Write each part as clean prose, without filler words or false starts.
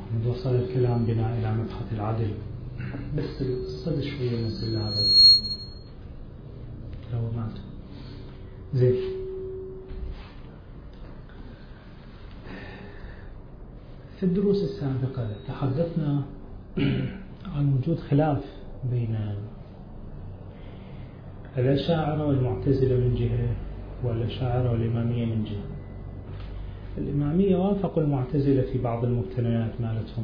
وصل الكلام بنا إلى مبحث العدل، بس الصدى شوية نزل هذا لو مات زين. في الدروس السابقة تحدثنا عن وجود خلاف بين الأشاعرة والمعتزلة من جهة، والأشاعرة والإمامية من جهة. الإمامية وافقوا المعتزلة في بعض المقتنيات مالتهم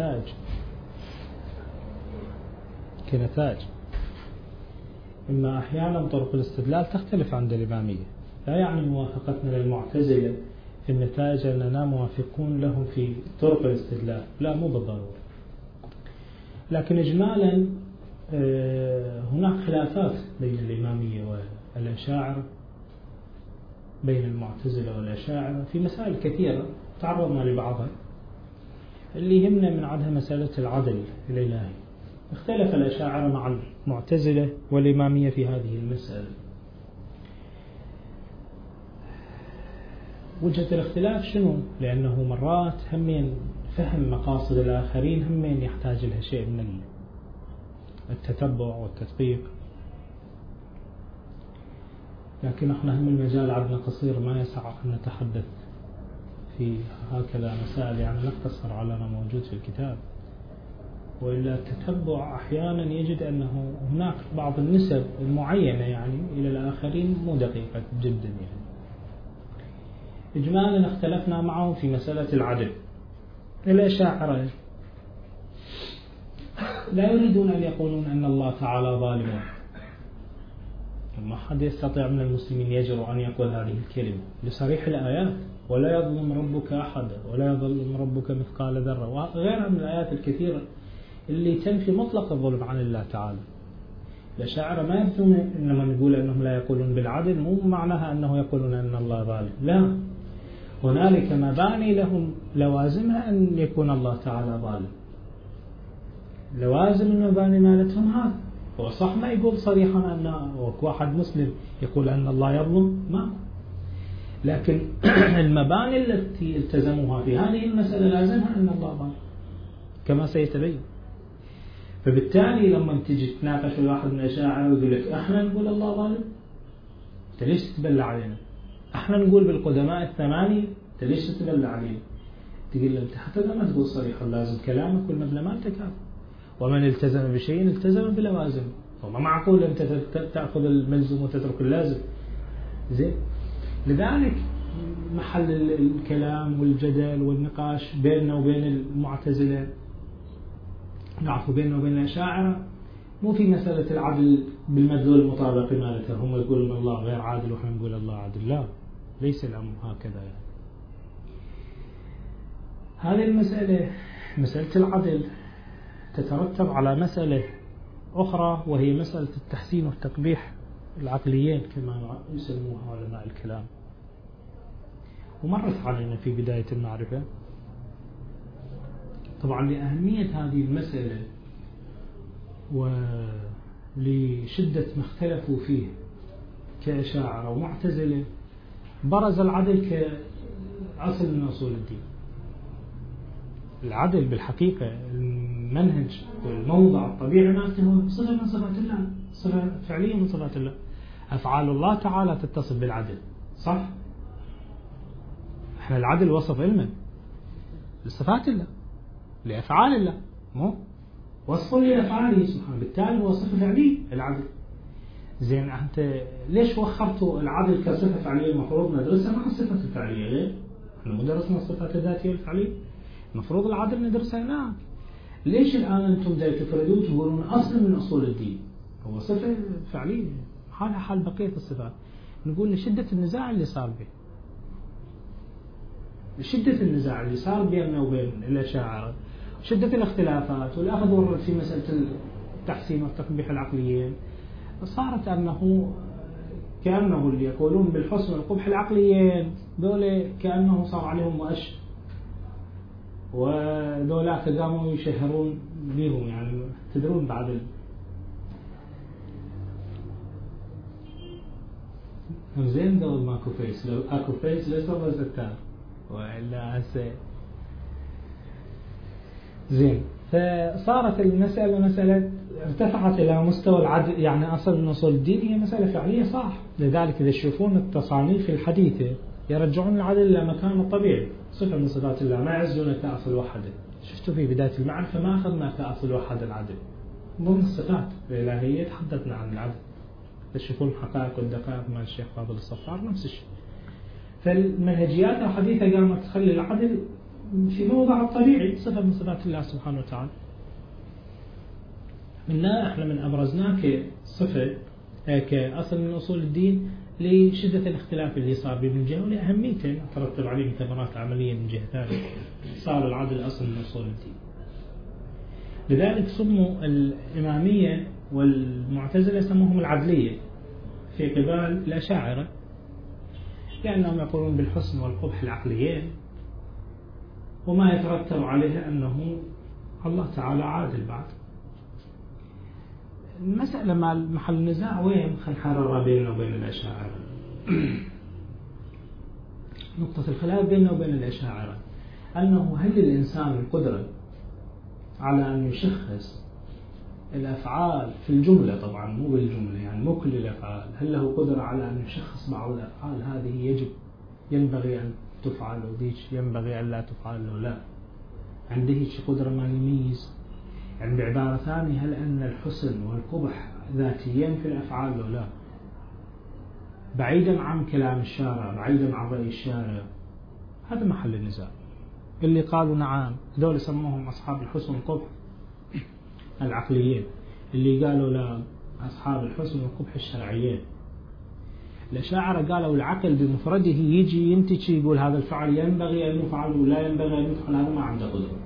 كنتاج، إما أحيانا طرق الاستدلال تختلف عند الإمامية، لا يعني موافقتنا للمعتزلة في النتائج أننا موافقون لهم في طرق الاستدلال، لا مو بالضرورة. لكن إجمالا هناك خلافات بين الإمامية والأشاعرة، بين المعتزلة والأشاعرة في مسائل كثيرة تعرضنا لبعضها. اللي يهمنا من عدها مسألة العدل الإلهي. اختلف الأشاعرة مع المعتزلة والإمامية في هذه المسألة. وجهة الاختلاف شنو؟ لأنه مرات همين فهم مقاصد الآخرين همين يحتاج لها شيء من التتبع والتدقيق، لكن احنا هم المجال عندنا قصير ما يسع أن نتحدث في هكذا مسائل، يعني نقتصر على ما موجود في الكتاب. وإلا التتبع أحيانا يجد أنه هناك بعض النسب المعينة يعني إلى الآخرين مو دقيقة جدا يعني. إجمالا اختلفنا معهم في مسألة العدل. الأشاعرة لا يريدون أن يقولون أن الله تعالى ظالم، ما حد يستطيع من المسلمين يجرؤ أن يقول هذه الكلمة لصريح الآيات: ولا يظلم ربك أحدا ولا يظلم ربك مثقال ذرة، وغيرها من الآيات الكثيرة اللي تنفي مطلق الظلم عن الله تعالى. الأشاعرة ما يفهمون إنما نقول أنهم لا يقولون بالعدل مو معناها أنه يقولون أن الله ظالم، لا، هنالك مباني لهم لوازمها أن يكون الله تعالى ظالم. لوازم المباني مالتهم هذا. هو صح ما يقول صريحا أن واحد مسلم يقول أن الله يظلم، ما، لكن المباني التي التزموها في هذه المسألة لازمها أن الله ظالم كما سيتبين. فبالتالي لما تجي تناقش واحد من الأشاعرة ويقول لك احنا نقول الله ظالم، انت ليش تتبلى علينا؟ احنا نقول بالقدماء الثمانية، انت ليش تتبلى علينا؟ تقول له انت حتى لما تقول صريحا لازم كلامك والمبنى مالتك هذا. ومن التزم بشيء التزم بلوازم، فما معقول انت تأخذ الملزم وتترك اللازم. زين، لذلك محل الكلام والجدل والنقاش بيننا وبين المعتزلة، نعرفوا بيننا وبين الأشاعرة، مو في مسألة العدل بالمدلول المطابق مالته، هم يقولون الله غير عادل وإحنا نقول الله عادل، لا، ليس الأمر هكذا يعني. هذه المسألة، مسألة العدل، تترتب على مسألة أخرى وهي مسألة التحسين والتقبيح العقليين كما يسموها علماء الكلام، ومرت علينا في بداية المعرفة. طبعا لأهمية هذه المسألة ولشدة ما اختلفوا فيه كأشاعرة ومعتزلة، برز العدل كأصل من أصول الدين. العدل بالحقيقة المنهج والموضع الطبيعي مالته هو صفة من صفات الله، صفة فعلية من صفات الله. أفعال الله تعالى تتصف بالعدل، صح؟ احنا العدل وصف علما لصفات الله، لأفعال الله، مو وصف لأفعاله سبحانه، بالتالي هو صفة فعلية العدل. زين، أنت ليش وخرتوا العدل كصفة فعلية المفروض ندرسها مع الصفة الفعلية؟ ليه؟ احنا مو درسنا الصفات الذاتية الفعلية، المفروض العدل ندرسها هناك. ليش الآن أنتم جاي تفردون تقولون أصل من أصول الدين هو صفة فعلية؟ حالها حال بقية الصفات. نقول لشدة النزاع اللي صار به، شدة النزاع اللي صار بيننا وبين الأشاعرة، شدة الاختلافات والأخذ والرد في مسألة التحسين والتقبيح العقليين، صارت أنه كأنه اللي يقولون بالحسن والقبح العقليين دول كأنه صار عليهم مؤشر، ودولاك قاموا يشهرون بهم. يعني تدرون بعد زين دول ماكو فيس، لو اكو فيس ليس بس التار، وإلا هسه زين. فصارت المسألة مسألة ارتفعت إلى مستوى العدل، يعني أصل من أصول الدين هي مسألة فعلية صح. لذلك إذا تشوفون التصانيف الحديثة يرجعون العدل إلى مكانه الطبيعي، صفة من صفات الله، ما يعزون كأصل وحده. شفتوا في بداية المعرفة ما أخذنا كأصل وحد العدل، ضمن الصفات الإلهية تحدثنا عن العدل. تشوفون الحقائق والدقائق مع الشيخ فاضل الصفار نفس الشيء. فالمنهجيات الحديثة قامت تخلي العدل في موضع الطبيعي، صفة من صفات الله سبحانه وتعالى. منها احنا من أبرزناه كصفة كأصل من أصول الدين لشدة الاختلاف اللي صار بين من جهة ولأهميته ترتب عليه ثمرات عملية من جهة ثانية، صار العدل أصل من أصول الدين. لذلك سموا الإمامية والمعتزلة سموهم العدلية في قبال الأشاعرة، لأنهم يقولون بالحسن والقبح العقليين، وما يترتب عليها أنه الله تعالى عادل. بعد المسألة مع محل النزاع وين خنحرر بيننا وبين الأشاعرة. نقطة الخلاف بيننا وبين الأشاعرة أنه هل للإنسان القدرة على أن يشخص الأفعال في الجملة، طبعا مو بالجملة، يعني مو كل الأفعال، هل له قدرة على أن يشخص بعض الأفعال هذه ينبغي أن تفعل وديك ينبغي أن لا تفعل له؟ لا، عنده هيك قدرة ما يميز. يعني بعبارة ثانية، هل أن الحسن والقبح ذاتيين في الأفعال له؟ لا، بعيدا عن كلام الشارع، بعيدا عن رأي الشارع. هذا محل النزاع. اللي قالوا نعم دول سموهم أصحاب الحسن والقبح العقليين، اللي قالوا لا أصحاب الحسن والقبح الشرعيين. الأشاعرة قالوا العقل بمفرده يجي ينتجي يقول هذا الفعل ينبغي أن يفعل ولا ينبغي أن يفعل، هذا ما عنده قدرة.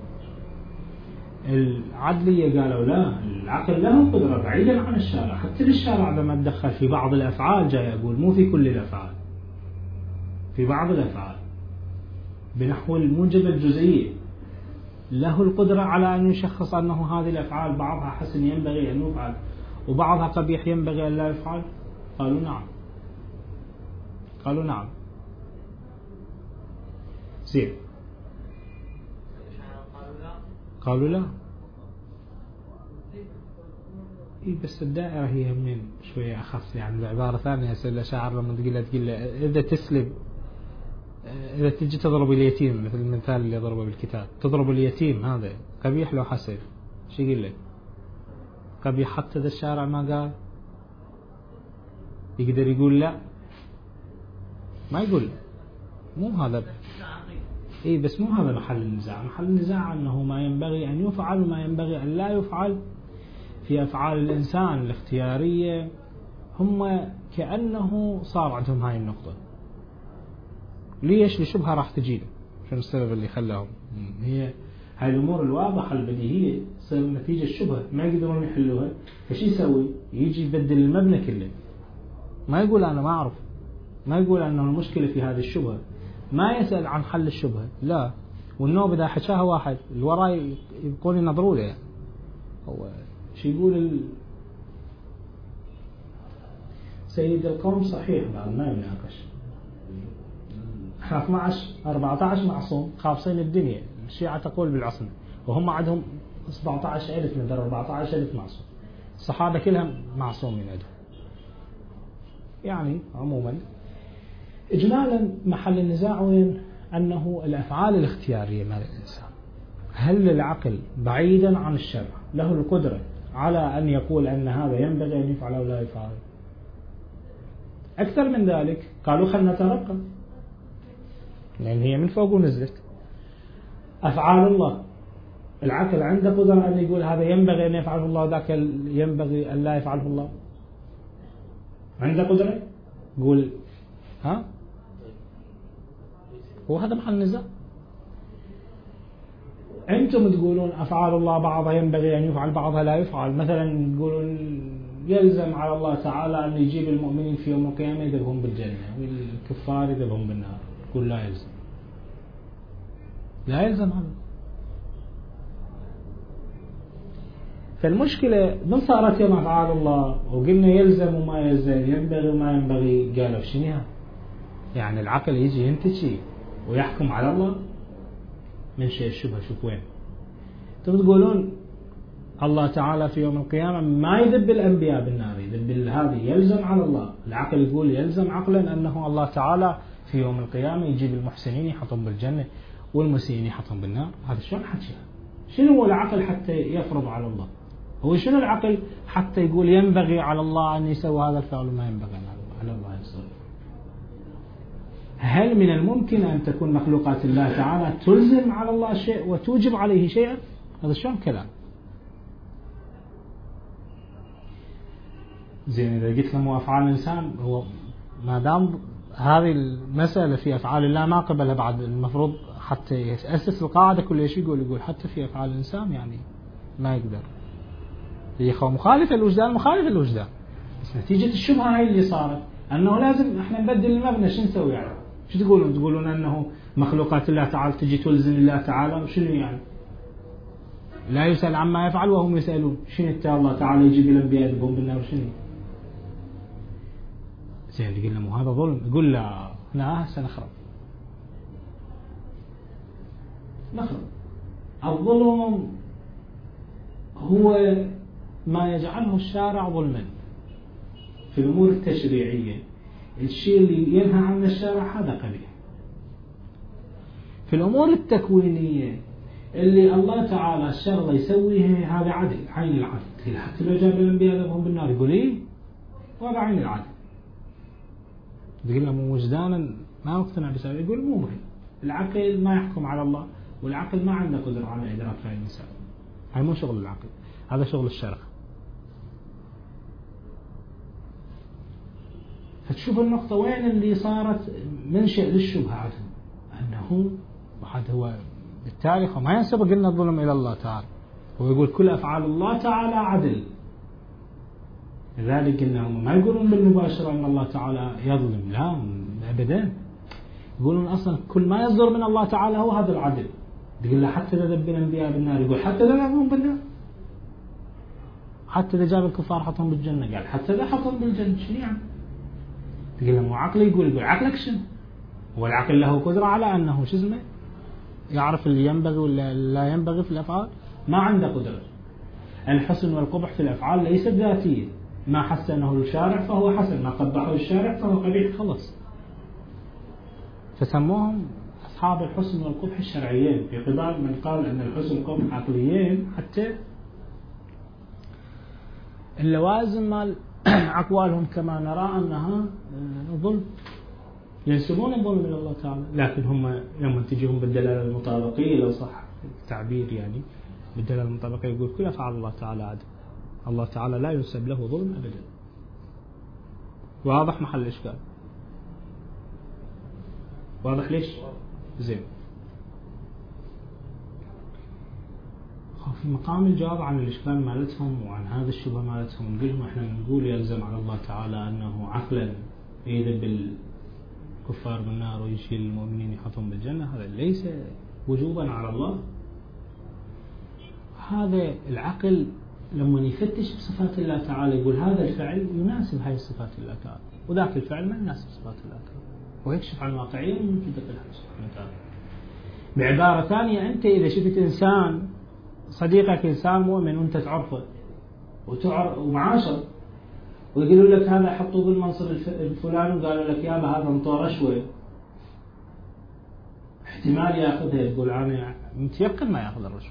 العدلية قالوا لا، العقل له قدرة بعيدا عن الشارع، حتى الشارع لما تدخل في بعض الأفعال جاي يقول مو في كل الأفعال، في بعض الأفعال بنحو الموجبة الجزئية له القدرة على أن يشخص أنه هذه الأفعال بعضها حسن ينبغي أن يفعل وبعضها قبيح ينبغي أن لا يفعل. قالوا نعم، قالوا نعم. زين، قالوا لا. بس الدائرة هي من شوية أخص، يعني بعبارة ثانية الأشاعرة لما تقول له إذا تسلب، إذا تجي تضرب اليتيم مثل المثال اللي ضربه بالكتاب، تضرب اليتيم هذا قبيح لو حسن، شو يقول لك؟ قبيح حتى ذا الشارع ما قال؟ يقدر يقول لا؟ ما يقول، مو هذا. بس مو هذا محل النزاع. محل النزاع أنه ما ينبغي أن يفعل وما ينبغي أن لا يفعل في أفعال الإنسان الاختيارية. هم كأنه صار عندهم هاي النقطة. ليش؟ لشبهة راح تجينا. شنو السبب اللي خلاهم؟ هي هاي الأمور الواضحة البديهية تصير نتيجة الشبهة، ما يقدرون يحلوها. فشي يسوي؟ يجي يبدل المبنى كله. ما يقول أنا ما أعرف، ما يقول أنه المشكلة في هذه الشبهة، ما يسأل عن حل الشبهة، لا. والنوب إذا حكاها واحد الوراء يبقون ينظروا له. هو شو يقول سيد القوم صحيح بعد ما يناقش. احنا 12 14 معصوم خاصين الدنيا. الشيعة تقول بالعصمة وهم عندهم 17,000 من 14,000 معصوم. الصحابة كلهم معصومين عندهم. يعني عموما إجمالا محل النزاع وين؟ أنه الأفعال الاختيارية مال الإنسان، هل العقل بعيدا عن الشرع له القدرة على أن يقول أن هذا ينبغي أن يفعل أو لا يفعل؟ أكثر من ذلك قالوا خلنا نترقى، لأن هي من فوق ونزلت. أفعال الله العقل عنده قدرة أن يقول هذا ينبغي أن يفعله الله وذاك ينبغي أن لا يفعله الله؟ عنده قدرة يقول ها؟ هو هذا محل النزاع. أنتم تقولون أفعال الله بعضها ينبغي أن يفعل بعضها لا يفعل. مثلا تقولون يلزم على الله تعالى أن يجيب المؤمنين في يوم القيامة يذهبهم بالجنة والكفار يذهبهم بالنار. تقول لا يلزم، لا يلزم هذا. فالمشكلة من صارت يوم أفعال الله وقلنا يلزم وما يلزم، ينبغي وما ينبغي، قالوا شنو يعني العقل يجي ينتشي ويحكم على الله من شيء الشبهة. شوف وين تقولون الله تعالى في يوم القيامة ما يذب الأنبياء بالنار، يذب هذه يلزم على الله. العقل يقول يلزم عقلا أنه الله تعالى في يوم القيامة يجيب المحسنين يحطهم بالجنة والمسيئين يحطهم بالنار. هذا شلون حكي؟ شنو هو العقل حتى يفرض على الله؟ هو شنو العقل حتى يقول ينبغي على الله أن يسوي هذا الفعل وما ينبغي على الله يسوي؟ هل من الممكن أن تكون مخلوقات الله تعالى تلزم على الله شيء وتوجب عليه شيئا؟ هذا شلون كلام؟ زين إذا قلت لهم أفعال الإنسان، هو ما دام هذه المسألة في أفعال الله ما قبلها بعد، المفروض حتى يأسس القاعدة كل شيء يقول حتى في أفعال الإنسان يعني ما يقدر. هي مخالفة الوجدان، مخالفة الوجدان. بس نتيجة الشبهة هاي اللي صارت أنه لازم إحنا نبدل المبنى. شو نسوي يعني؟ شو تقولون؟ تقولون أنه مخلوقات الله تعالى تجي تلزم الله تعالى؟ وشنو يعني؟ لا يسأل عما يفعل وهم يسألون. شنو الله تعالى يجيب الأنبياء يذبهم بالنار؟ شنو؟ زين يقول له مو هذا ظلم؟ يقول لا سنخرب. الظلم هو ما يجعله الشارع ظلما في الأمور التشريعية. الشيء اللي ينهى عنه الشارع هذا قبيح. في الأمور التكوينية اللي الله تعالى الشرع يسويها هذا عدل، عين العدل. حتى لو جاب الأنبياء ذبهم بالنار يقول إيه وهذا عين العدل. يقول له مو وجدانا ما مقتنع بسبب، يقول مو مهم. العقل ما يحكم على الله، والعقل ما عنده قدرة على إدراك هاي المسائل. هاي مو شغل العقل، هذا شغل الشرع. فتشوف النقطة وين اللي صارت منشأ للشبهة عندهم، أنه بعد هو بالتالي ما ينسبق لنا الظلم إلى الله تعالى. هو يقول كل أفعال الله تعالى عدل، لذلك إنهم ما يقولون بالمباشرة أن الله تعالى يظلم، لا أبدا. يقولون أصلا كل ما يصدر من الله تعالى هو هذا العدل. يقول له حتى إذا ذب الأنبياء بالنار، يقول حتى إذا ذبهم بالنار، حتى إذا جاب الكفار حطهم بالجنة، قال حتى إذا حطهم بالجنة. شنو يعني؟ تقول له مو عقلي؟ يقول عقلك شنو؟ هو العقل له قدرة على أنه شو اسمه يعرف اللي ينبغي ولا لا ينبغي في الأفعال؟ ما عنده قدرة. الحسن والقبح في الأفعال ليست ذاتية. ما حسنه الشارع فهو حسن، ما قبحه الشارع فهو قبيح، خلص. فسموهم أصحاب الحسن والقبح الشرعيين، في قبال من قال أن الحسن والقبح عقليين، حتى اللوازم مال أقوالهم كما نرى أنها ظلم، ينسبون الظلم إلى الله تعالى. لكن هم لما تجيهم بالدلالة المطابقية، لو صح التعبير يعني بالدلالة المطابقية، يقول كل أفعال الله تعالى عدل، الله تعالى لا ينسب له ظلم أبدا. واضح محل الإشكال؟ واضح ليش؟ زين. في مقام الجواب عن الإشكال مالتهم وعن هذا الشبهة مالتهم، نقول لهم احنا نقول يلزم على الله تعالى أنه عقلا يذب الكفار بالنار ويشيل المؤمنين يحطهم بالجنة، هذا ليس وجوبا على الله. هذا العقل لما يفتش بصفات الله تعالى يقول هذا الفعل يناسب هاي صفات الله تعالى، وذاك الفعل ما يناسب صفات الله تعالى، ويكشف عن واقعية من موجودة الله سبحانه وتعالى. بعبارة ثانية، أنت إذا شفت إنسان صديقك إنسان مؤمن وأنت تعرفه ومعاشر، ويقولوا لك هذا حطوه بالمنصب الفلاني، وقالوا لك يابا هذا انطى رشوة، احتمال ياخذها، تقول أنا متيقن ما ياخذ الرشوة،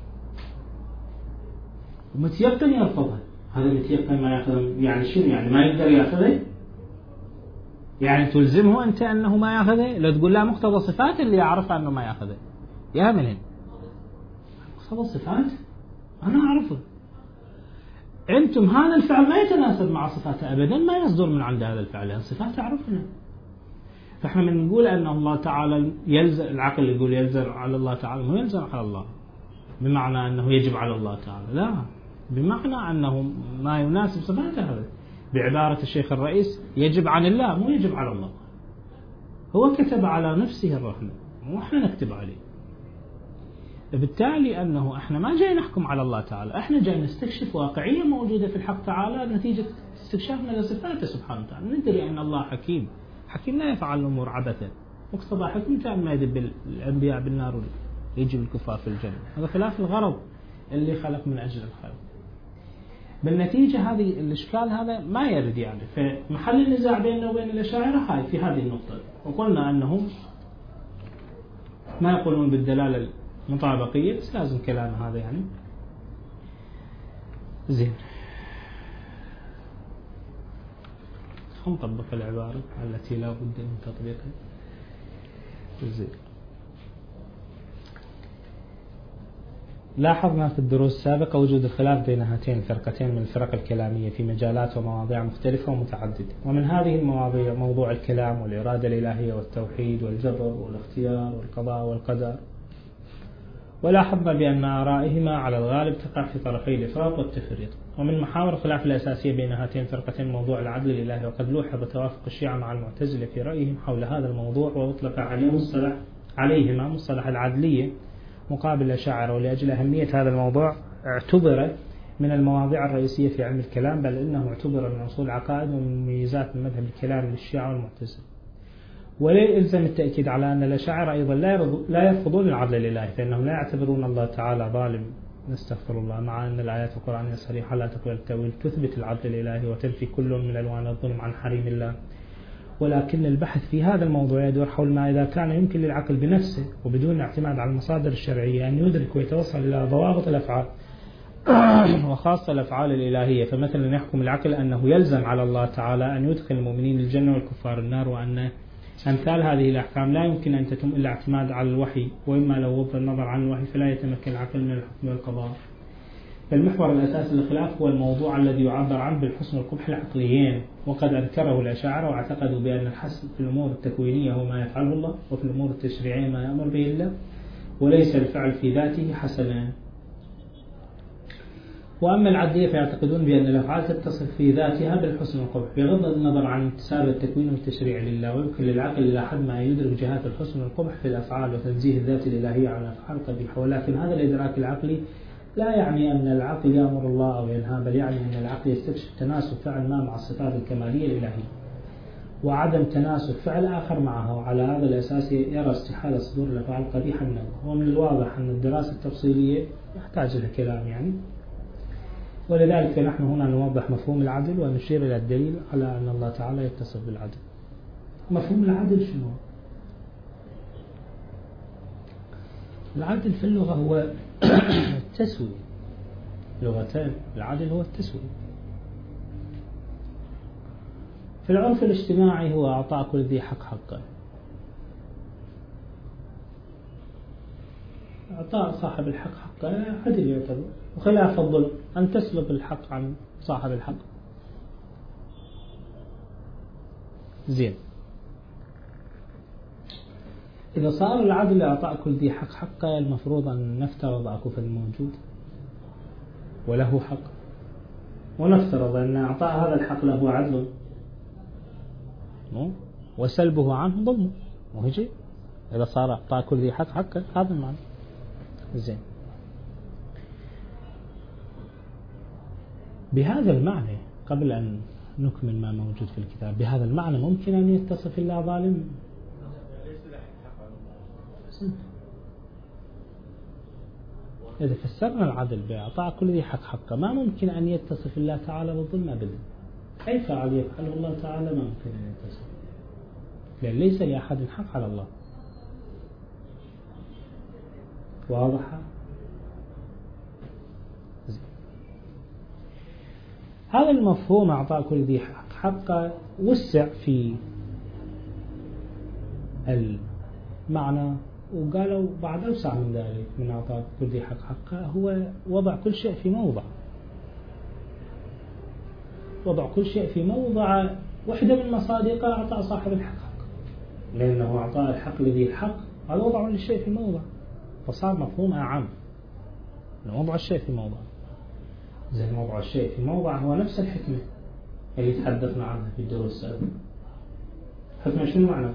ومتيقن يرفضها. هذا متيقن ما ياخذها يعني شنو؟ يعني ما يقدر ياخذها؟ يعني تلزمه أنت أنه ما ياخذها؟ لو تقول لا مقتضى صفات اللي يعرفها أنه ما ياخذها، يا منين مقتضى صفات أنا أعرفه. أنتم هذا الفعل ما يتناسب مع صفاته أبدا، ما يصدر من عند هذا الفعل، لأن صفاته أعرفنا. فإحنا من نقول أن الله تعالى يلزم، العقل يقول يلزم على الله تعالى، مو يلزم على الله بمعنى أنه يجب على الله تعالى، لا، بمعنى أنه ما يناسب صفاته. هذا بعبارة الشيخ الرئيس يجب عن الله مو يجب على الله. هو كتب على نفسه الرحمة وإحنا نكتب عليه. بالتالي أنه إحنا ما جاي نحكم على الله تعالى، إحنا جاي نستكشف واقعية موجودة في الحق تعالى نتيجة استكشافنا لصفاته سبحانه وتعالى. ندري أن الله حكيم، حكيم لا يفعل الأمور عبثا، مقتضى حكمته أن ما يذب الأنبياء بالنار ويجب الكفار في الجنة. هذا خلاف الغرض اللي خلق من أجل الخلق. بالنتيجة هذه الإشكال هذا ما يرد يعني، فمحل النزاع بيننا وبين الأشاعرة هاي في هذه النقطة. وقلنا أنهم ما يقولون بالدلالة المطابقية، بس لازم كلام هذا يعني زين. نطبق العبارة التي لا بد من تطبيقها. زين. لاحظنا في الدروس السابقة وجود الخلاف بين هاتين الفرقتين من الفرق الكلامية في مجالات ومواضيع مختلفة ومتعددة، ومن هذه المواضيع موضوع الكلام والإرادة الإلهية والتوحيد والجبر والاختيار والقضاء والقدر. ولاحظنا بأن آرائهما على الغالب تقع في طرفي الإفراط والتفريط. ومن محاور الخلاف الأساسية بين هاتين الفرقتين موضوع العدل الإلهي، وقد لوحظ توافق الشيعة مع المعتزلة في رأيهم حول هذا الموضوع، وأطلق عليهما مصطلح العدلية مقابل الأشاعرة. ولأجل أهمية هذا الموضوع اعتبر من المواضيع الرئيسية في علم الكلام، بل إنه اعتبر من أصول العقائد ومن مميزات المذهب الكلامي للشيعة والمعتزلة. ولا يلزم التأكيد على أن الأشاعرة أيضا لا يرفضون العدل الإلهي، فإنهم لا يعتبرون الله تعالى ظالم، نستغفر الله، مع أن الآيات القرآنية الصريحة لا تقبل التأويل تثبت العدل الإلهي وتنفي كل من ألوان الظلم عن حريم الله. ولكن البحث في هذا الموضوع يدور حول ما إذا كان يمكن للعقل بنفسه وبدون اعتماد على المصادر الشرعية أن يدرك ويتوصل إلى ضوابط الأفعال وخاصة الأفعال الإلهية. فمثلا يحكم العقل أنه يلزم على الله تعالى أن يدخل المؤمنين الجنة والكفار النار، وأن أمثال هذه الأحكام لا يمكن أن تتم إلا اعتماد على الوحي، وإما لو غض النظر عن الوحي فلا يتمكن العقل من الحكم والقضاء. فالمحور الأساسي للخلاف هو الموضوع الذي يعبر عنه بالحسن والقبح العقليين، وقد أنكره الأشاعرة واعتقدوا بأن الحسن في الأمور التكوينية هو ما يفعله الله، وفي الأمور التشريعية ما يأمر به الله، وليس الفعل في ذاته حسنا. وأما العدلية فيعتقدون بأن الأفعال تتصف في ذاتها بالحسن والقبح بغض النظر عن انتساب التكوين والتشريع لله، ويمكن للعقل إلى حد ما يدرك جهات الحسن والقبح في الأفعال وتنزيه الذات الإلهية عن الأفعال القبيحة. ولكن هذا الإدراك العقلي لا يعني أن العقل يأمر الله أو ينهى، بل يعني أن العقل يستكشف تناسب فعل ما مع الصفات الكمالية الإلهية وعدم تناسب فعل آخر معها، وعلى هذا الأساس يرى استحالة صدور الأفعال القبيحة من الله. ومن الواضح أن الدراسة التفصيلية يحتاج لها كلام يعني، ولذلك نحن هنا نوضح مفهوم العدل ونشير إلى الدليل على أن الله تعالى يتصف بالعدل. مفهوم العدل شنو؟ العدل في اللغة هو التسوية، لغتان. العدل هو التسوية. في العرف الاجتماعي هو أعطاء كل ذي حق حقه، أعطاء صاحب الحق حقه عدل يعتبر، وخلاف الظلم أن تسلب الحق عن صاحب الحق. زين، إذا صار العدل إعطاء كل ذي حق حقه، المفروض أن نفترض أكو فد موجود وله حق، ونفترض أن إعطاء هذا الحق له عدل وسلبه عنه ظلم، وهجي إذا صار إعطاء كل ذي حق حقه هذا المعنى. زين، بهذا المعنى قبل أن نكمل ما موجود في الكتاب، بهذا المعنى ممكن أن يتصف الله ظالم؟ إذا فسرنا العدل بإعطاء كل ذي حق حقه، ما ممكن أن يتصف الله تعالى بالظلم أبدا. أي فعل يفعله الله تعالى ما ممكن أن يتصف، لأن ليس لأحد حق على الله. واضحة؟ هذا المفهوم أعطاء كل ذي حق حقه وسع في المعنى، وقالوا بعد أوسع من ذلك من أعطاء كل ذي حق حقه هو وضع كل شيء في موضع، وضع كل شيء في موضع. واحدة من مصادقه أعطاء صاحب الحق حق، لأنه أعطاء الحق لذي الحق هذا وضع الشيء في موضع، فصار مفهوم أعم من وضع الشيء في موضع. زين، وضع الشيء في موضع هو نفس الحكمة اللي تحدثنا عنها في الدروس السابقة. حكمة شنو معنى؟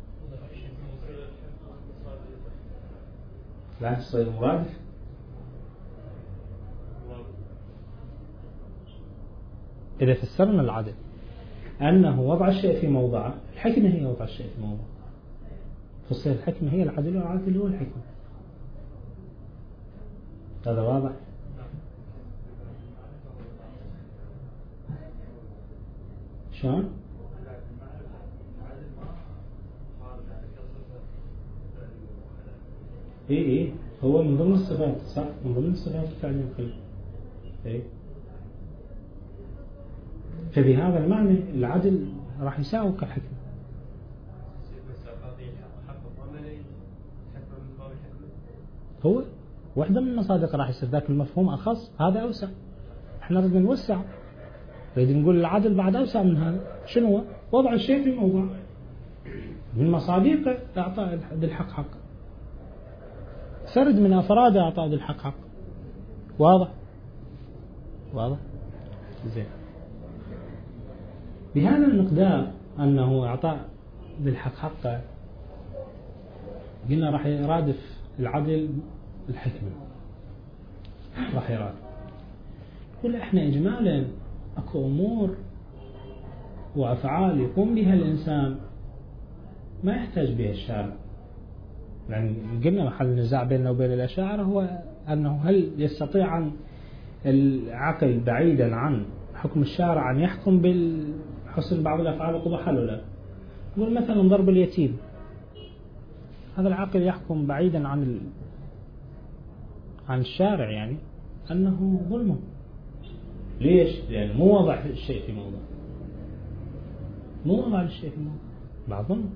لا تصير مرادف. إذا فسرنا العدل أنه وضع الشيء في موضعه، الحكمة هي وضع الشيء في موضعه، فتصير الحكمة هي العدل والعدل هو الحكمة. هذا واضح؟ شلون؟ اي هو من ضمن الصفات، صح، من ضمن الصفات التعليم الخلق. اي فبهذا المعنى العدل راح يساوي كالحكمة. هو واحدة من المصادق راح يصير ذاك المفهوم أخص، هذا أوسع. احنا نريد نوسع، نريد نقول العدل بعد أوسع من هذا. شنو هو؟ وضع الشيء في موضع. من مصادقه إعطاء ذي الحق حق، فرد من أفراد إعطاء ذي الحق حق. واضح؟ واضح؟ زين. بهذا المقدار أنه إعطاء ذي الحق حقه، قلنا راح يرادف العدل الحكمة، راح يرادف. كل احنا إجمالا أكو أمور وأفعال يقوم بها الإنسان ما يحتاج بها الشارع. يعني قلنا محل النزاع بيننا وبين الأشاعرة هو أنه هل يستطيع أن العقل بعيدا عن حكم الشارع أن يحكم بالحسن بعض الأفعال وقبحها ولا لا؟ نقول مثلا ضرب اليتيم، هذا العقل يحكم بعيدا عن الشارع يعني أنه ظلمه. ليش؟ لأنه مو وضع الشيء في موضع، مو وضع الشيء في موضع، بعد ظلمه.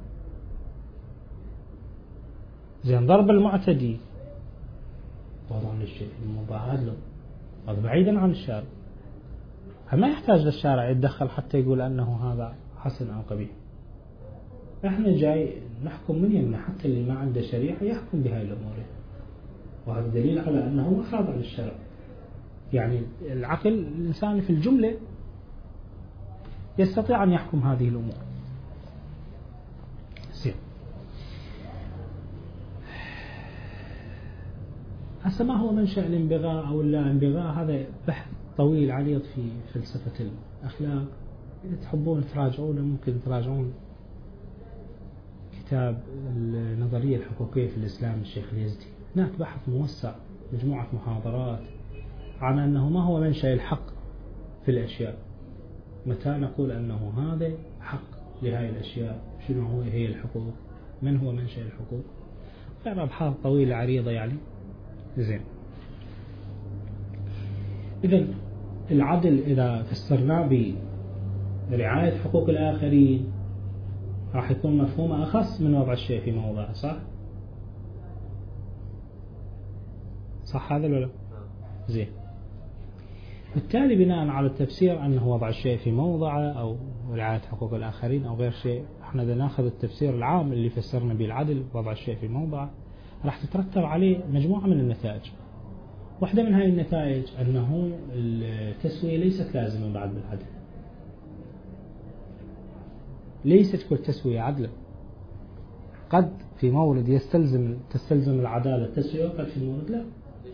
زين ضرب المعتدي وضع للشيء في موضع عدله، هذا بعيدا عن الشارع، فما يحتاج للشارع يتدخل حتى يقول أنه هذا حسن أو قبيح. احنا جاي نحكم من يمنا، حتى اللي ما عنده شريعة يحكم بهاي الأمور، وهذا دليل على أنه ما خاضع للشرع. يعني العقل الإنساني في الجملة يستطيع أن يحكم هذه الأمور. زين. هسه ما هو منشأ الانبغاء أو اللا انبغاء؟ هذا بحث طويل عريض في فلسفة الأخلاق. إذا تحبون تراجعونه ممكن تراجعون كتاب النظرية الحقوقية في الإسلام للشيخ اليزدي. هناك بحث موسع، مجموعة محاضرات عن أنه ما هو منشأ الحق في الأشياء، متى نقول أنه هذا حق لهذه الأشياء، شنو هي الحقوق، من هو منشأ الحقوق. يعني أبحاث طويلة عريضة يعني. زين. إذن العدل إذا فسرناه برعاية حقوق الآخرين راح يكون مفهوم أخص من وضع الشيء في موضعه، صح؟ صح هذا ولا لا؟ زين. بالتالي بناء على التفسير أنه وضع الشيء في موضعه أو رعاية حقوق الآخرين أو غير شيء، احنا إذا ناخذ التفسير العام اللي فسرنا به العدل وضع الشيء في موضعه، راح تترتب عليه مجموعة من النتائج. واحدة من هذه النتائج أنه التسوية ليست لازمة بعد بالعدل. ليست كل تسوية عدلا، قد في مورد تستلزم العدالة التسوية، وقد في مورد لا.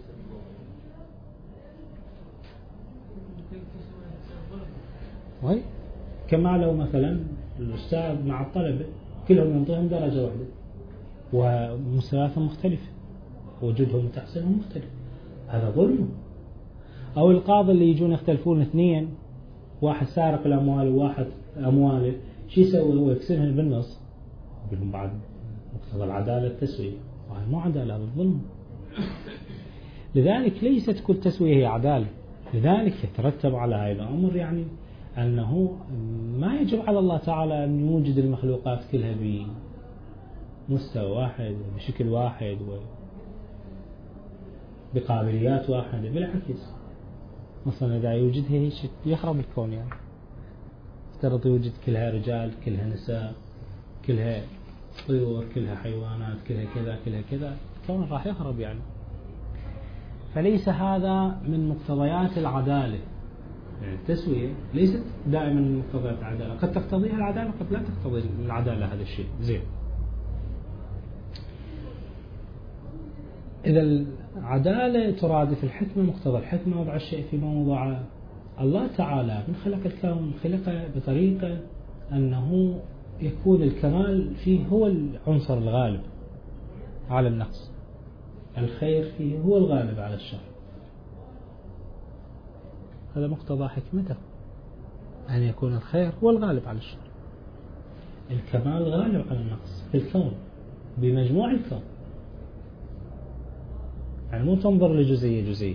وهي كما لو مثلا الأستاذ مع الطلبة كلهم ينطيهم درجة واحدة ومستوياتهم مختلفة، وجودهم وتحصيلهم مختلف، هذا ظلم. أو القاضي اللي يجون يختلفون اثنين، واحد سارق الأموال وواحد أمواله، شو يسوي؟ هو يقسمها بالنص، يقولون بعد مقتضى العدالة التسوية، وهذا مو عدالة، هذا ظلم. لذلك ليست كل تسوية هي عدالة. لذلك يترتب على هذه الأمر يعني أنه ما يجب على الله تعالى أن يوجد المخلوقات كلها بمستوى واحد بشكل واحد وبقابليات واحدة، بالعكس. مثلا إذا يوجدها هي يخرب الكون، يعني افترض يوجد كلها رجال كلها نساء كلها طيور كلها حيوانات كلها كذا كلها كذا، الكون راح يخرب يعني. فليس هذا من مقتضيات العدالة. يعني التسوية ليست دائما من مقتضيات العدالة، قد تقتضيها العدالة قد لا تقتضي العدالة هذا الشيء. زين. إذا العدالة ترادف الحكمة، مقتضى الحكمة وضع الشيء في موضعه. الله تعالى من خلق الكون خلقه بطريقة أنه يكون الكمال فيه هو العنصر الغالب على النقص، الخير فيه هو الغالب على الشر. هذا مقتضى حكمته. أن يكون الخير هو الغالب على الشر. الكمال غالب على النقص في الكون بمجموع الكون، يعني مو تنظر لجزئية جزئية.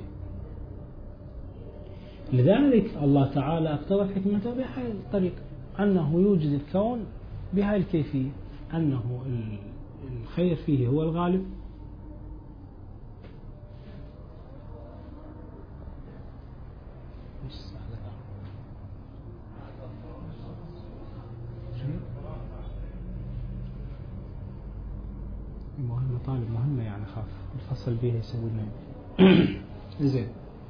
لذلك الله تعالى اقتضت حكمته بهذه الطريقة، أنه يوجد الكون بهذه الكيفية، أنه الخير فيه هو الغالب مهمة، طالب مهمة يعني خاف الفصل بيها يسوي لنا زين.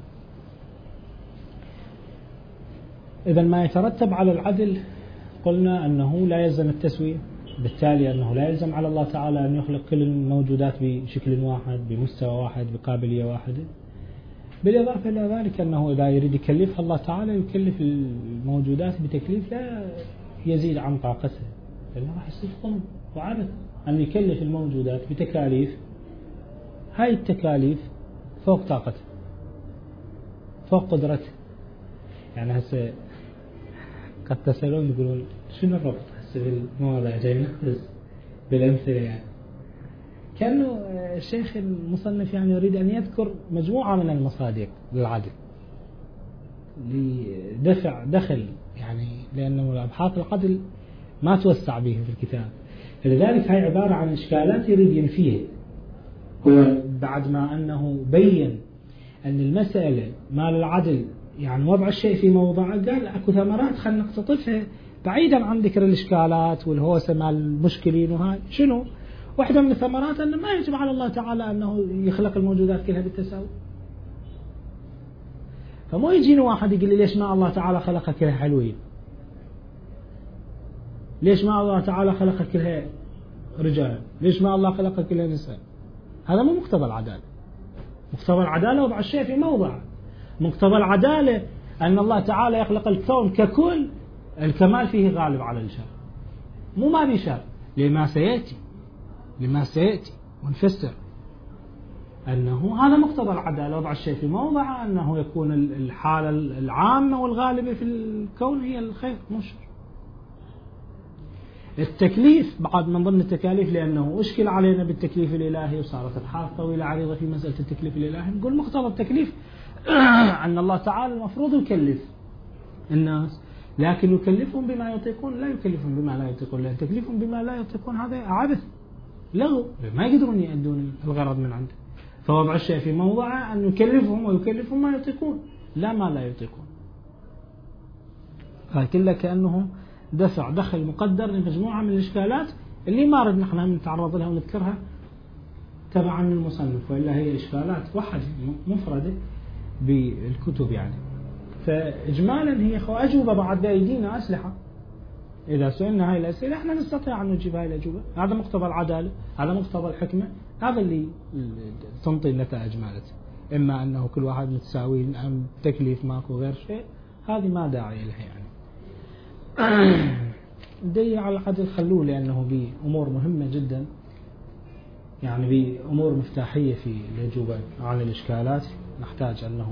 إذا ما يترتب على العدل قلنا أنه لا يلزم التسوية، بالتالي أنه لا يلزم على الله تعالى أن يخلق كل الموجودات بشكل واحد بمستوى واحد بقابلية واحدة. بالإضافة إلى ذلك أنه إذا يريد يكلفها الله تعالى يكلف الموجودات بتكليف لا يزيد عن طاقتها، لأنه راح يصير ظلم وعبث أن يكلف الموجودات بتكاليف، هاي التكاليف فوق طاقته فوق قدرته. يعني هسه قد تسألون يقولون شنو الربط هسه بالمواضيع جاي نخبز بالأمثلة، يعني كأنه الشيخ المصنف يعني يريد أن يذكر مجموعة من المصادق للعدل لدفع دخل، يعني لأنه أبحاث العدل ما توسع به في الكتاب، فلذلك هاي عبارة عن إشكالات يريد ينفيها. هو بعد ما أنه بين أن المسألة مال العدل يعني وضع الشيء في موضعه، قال أكو ثمرات خلنا نقتطفها بعيدا عن ذكر الإشكالات والهوسة مال المشكلين. وهاي شنو؟ واحدة من الثمرات أنه ما يجب على الله تعالى أنه يخلق الموجودات كلها بالتساوي. فمو يجيني واحد يقول لي ليش ما الله تعالى خلقها كلها حلوين، ليش ما الله تعالى خلقها كلها رجال، ليش ما الله خلقها كلها نساء. هذا مو مقتضى العدالة. مقتضى العدالة وضع الشيء في موضعه. مقتضى العدالة أن الله تعالى يخلق الكون ككل الكمال فيه غالب على الشر، مو ما بشر، لما سيأتي ونفسر أنه هذا مقتضى العدالة، وضع الشيء في موضعه، أنه يكون الحالة العامة والغالبة في الكون هي الخير مو الشر. التكليف بعد من ضمن التكاليف، لأنه أشكل علينا بالتكليف الإلهي وصارت أبحاث طويلة عريضة في مسألة التكليف الإلهي. نقول مقتضى التكليف أن الله تعالى المفروض يكلف الناس، لكن يكلفهم بما يطيقون، لا يكلفهم بما لا يطيقون، لأن تكليفهم بما لا يطيقون هذا عبث لغو، ما يقدرون يؤدون الغرض من عنده. فوضع الشيء في موضعه أن يكلفهم ويكلفهم ما يطيقون لا ما لا يطيقون. لكن كأنه دفع دخل مقدر لمجموعة من الإشكالات اللي ما رد نحن نتعرض لها ونذكرها تبعا المصنف، وإلا هي إشكالات واحد مفردة بالكتب يعني. فإجمالا هي أجوبة بعد بأيدينا أسلحة، إذا سئلنا هاي الأسئلة احنا نستطيع أن نجيب هاي الأجوبة. هذا مقتضى العدالة، هذا مقتضى الحكمة، هذا اللي تنطي النتائج مالته. إما أنه كل واحد متساوي أم تكليف ماكو غير شيء، هذه ما داعي لها يعني. دليل على العدل خلوه، لأنه بأمور مهمة جدا، يعني بأمور مفتاحية في الأجوبة عن الإشكالات. نحتاج أنه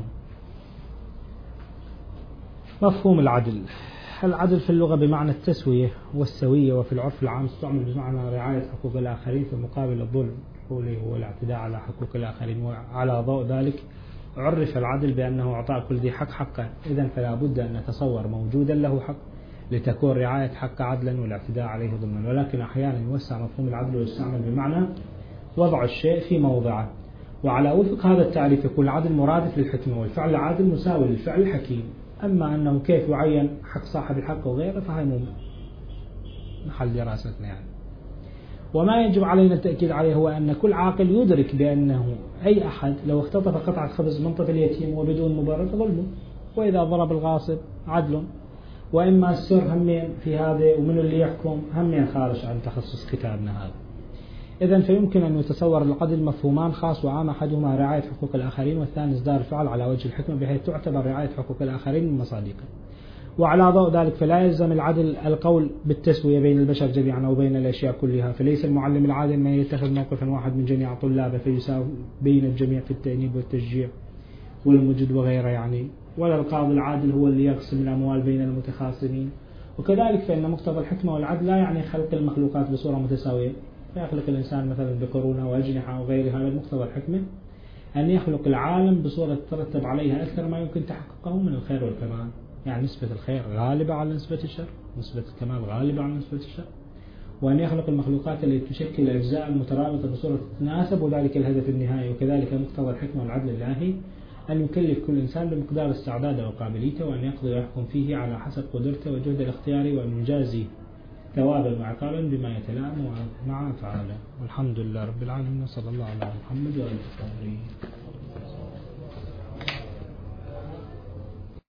مفهوم العدل في اللغة بمعنى التسوية والسوية، وفي العرف العام استعمل بمعنى رعاية حقوق الآخرين في مقابل الظلم هو الاعتداء على حقوق الآخرين. وعلى ضوء ذلك عرف العدل بأنه أعطاء كل ذي حق حقه. إذن فلا بد أن نتصور موجودا له حق لتكون رعاية حق عدلا والاعتداء عليه ظلما. ولكن أحيانا يوسع مفهوم العدل ويستعمل بمعنى وضع الشيء في موضعه. وعلى وفق هذا التعريف يكون العدل مرادف للحكمة، والفعل العادل مساوي للفعل الحكيم. أما أنه كيف يعين حق صاحب الحق وغيره فهي مو محل دراستنا يعني. وما يجب علينا التأكيد عليه هو أن كل عاقل يدرك بأنه أي أحد لو اختطف قطعة خبز من طفل اليتيم وبدون مبرر فظلمه، وإذا ضرب الغاصب عدل. وإما السر همين في هذا، ومن اللي يحكم همين خارج عن تخصص كتابنا هذا. إذن فيمكن أن يتصور العدل مفهومان خاص وعام، أحدهما رعاية حقوق الآخرين، والثاني إصدار الفعل على وجه الحكمة بحيث تعتبر رعاية حقوق الآخرين من مصادقه. وعلى ضوء ذلك فلا يلزم العدل القول بالتسوية بين البشر جميعا أو بين الأشياء كلها، فليس المعلم العادل من يتخذ موقفا واحد من جميع طلابه فيساوي بين الجميع في التأنيب والتشجيع والمجد وغيره يعني ولا القاضي العادل هو اللي يقسم الأموال بين المتخاصمين. وكذلك فإن مقتضى الحكمة والعدل لا يعني خلق المخلوقات بصورة متساوية، فيخلق الإنسان مثلا بقرون وأجنحة وغيرها. من مقتضى الحكمة أن يخلق العالم بصورة تترتب عليها أكثر ما يمكن تحققه من الخير والكمال، يعني نسبة الخير غالبة على نسبة الشر، نسبة الكمال غالبة على نسبة الشر، وأن يخلق المخلوقات التي تشكل الأجزاء المترابطة بصورة تتناسب، وذلك الهدف النهائي. وكذلك مقتضى الحكمة والعدل الإلهي أن يكلف كل إنسان بمقدار استعداده وقابليته، وأن يقضي ويحكم فيه على حسب قدرته وجهد الاختيار، وأن يجازي ثوابا وعقابا بما يتلائم مع أفعاله. والحمد لله رب العالمين، صلى الله على محمد وآله وصحبه.